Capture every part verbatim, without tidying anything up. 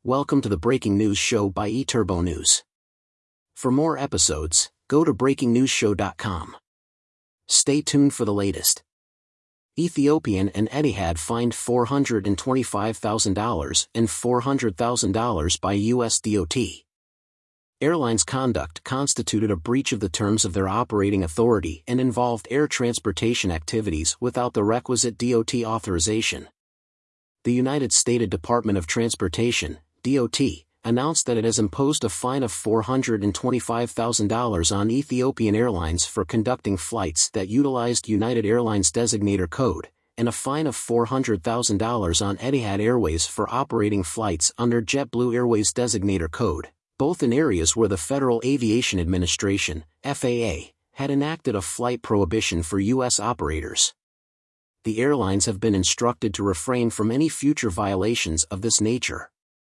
Welcome to the Breaking News Show by eTurbo News. For more episodes, go to breaking news show dot com. Stay tuned for the latest. Ethiopian and Etihad fined four hundred twenty-five thousand dollars and four hundred thousand dollars by U S D O T. Airlines' conduct constituted a breach of the terms of their operating authority and involved air transportation activities without the requisite D O T authorization. The United States Department of Transportation, D O T, announced that it has imposed a fine of four hundred twenty-five thousand dollars on Ethiopian Airlines for conducting flights that utilized United Airlines designator code, and a fine of four hundred thousand dollars on Etihad Airways for operating flights under JetBlue Airways designator code, both in areas where the Federal Aviation Administration, F A A, had enacted a flight prohibition for U S operators. The airlines have been instructed to refrain from any future violations of this nature.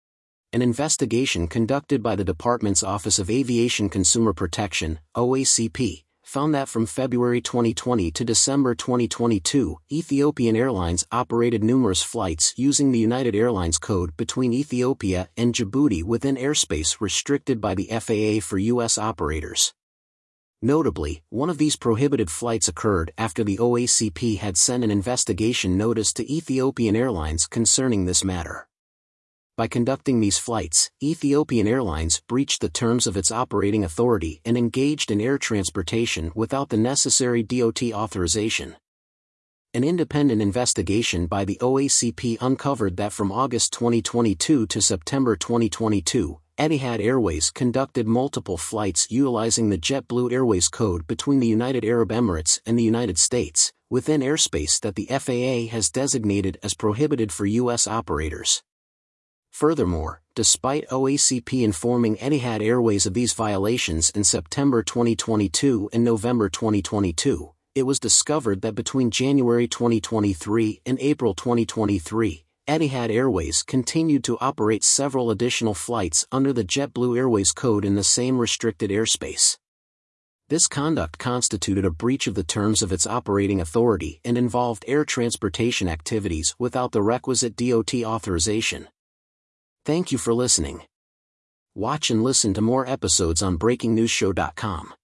An investigation conducted by the Department's Office of Aviation Consumer Protection, O A C P, found that from February twenty twenty to December twenty twenty-two, Ethiopian Airlines operated numerous flights using the United Airlines code between Ethiopia and Djibouti within airspace restricted by the F A A for U S operators. Notably, one of these prohibited flights occurred after the O A C P had sent an investigation notice to Ethiopian Airlines concerning this matter. By conducting these flights, Ethiopian Airlines breached the terms of its operating authority and engaged in air transportation without the necessary D O T authorization. An independent investigation by the O A C P uncovered that from August twenty twenty-two to September twenty twenty-two, Etihad Airways conducted multiple flights utilizing the JetBlue Airways code between the United Arab Emirates and the United States, within airspace that the F A A has designated as prohibited for U S operators. Furthermore, despite O A C P informing Etihad Airways of these violations in September twenty twenty-two and November twenty twenty-two, it was discovered that between January twenty twenty-three and April twenty twenty-three, Etihad Airways continued to operate several additional flights under the JetBlue Airways code in the same restricted airspace. This conduct constituted a breach of the terms of its operating authority and involved air transportation activities without the requisite D O T authorization. Thank you for listening. Watch and listen to more episodes on breaking news show dot com.